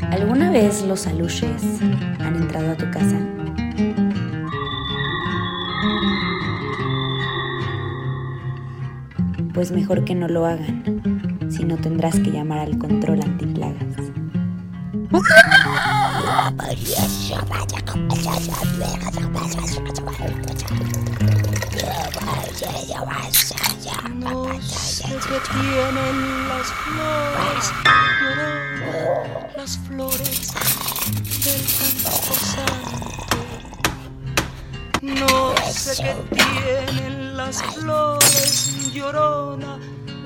¿Alguna vez los aluches han entrado a tu casa? Pues mejor que no lo hagan, si no tendrás que llamar al control antiplagas. No sé qué tienen las flores, lloró las flores del camposanto. No sé qué tienen las flores, llorona